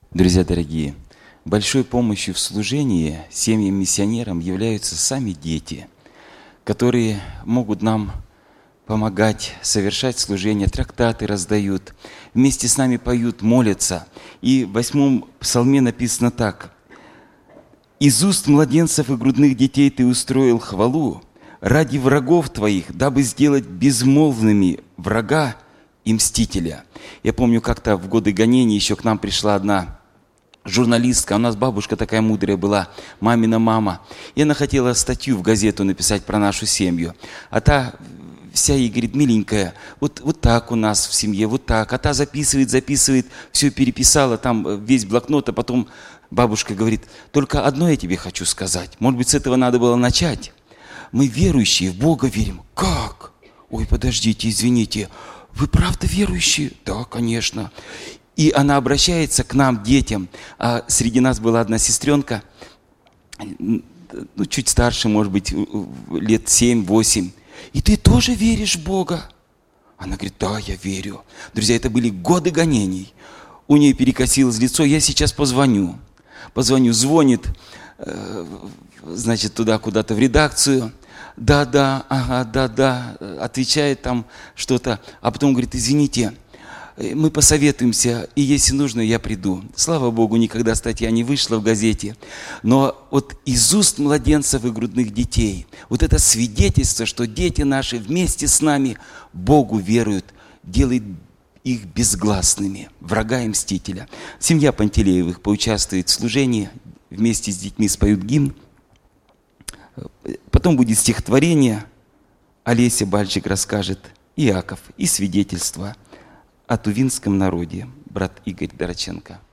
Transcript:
Друзья дорогие, большой помощью в служении семьям-миссионерам являются сами дети, которые могут нам помогать совершать служение, трактаты раздают, вместе с нами поют, молятся. И в 8 псалме написано так: «Из уст младенцев и грудных детей ты устроил хвалу ради врагов твоих, дабы сделать безмолвными врага и мстителя». Я помню, как-то в годы гонений еще к нам пришла одна журналистка, у нас бабушка такая мудрая была, мамина мама, и она хотела статью в газету написать про нашу семью, а та вся ей говорит: миленькая, вот так у нас в семье, вот так, а та записывает, все переписала, там весь блокнот, а потом бабушка говорит: только одно я тебе хочу сказать, может быть, с этого надо было начать. Мы верующие, в Бога верим. Как? Ой, подождите, извините, вы правда верующие? Да, конечно. И она обращается к нам, детям. А среди нас была одна сестренка, чуть старше, может быть, лет 7-8. И ты тоже веришь в Бога? Она говорит: да, я верю. Друзья, это были годы гонений. У нее перекосилось лицо. Я сейчас позвоню. Звонит, значит, туда куда-то в редакцию. Да, отвечает там что-то. А потом говорит: извините, мы посоветуемся, и если нужно, я приду. Слава Богу, никогда статья не вышла в газете. Но вот из уст младенцев и грудных детей, вот это свидетельство, что дети наши вместе с нами Богу веруют, делает их безгласными, врага и мстителя. Семья Пантелеевых поучаствует в служении, вместе с детьми споют гимн. Потом будет стихотворение, Олеся Бальчик расскажет, Иаков, и свидетельство о тувинском народе, брат Игорь Дороченко.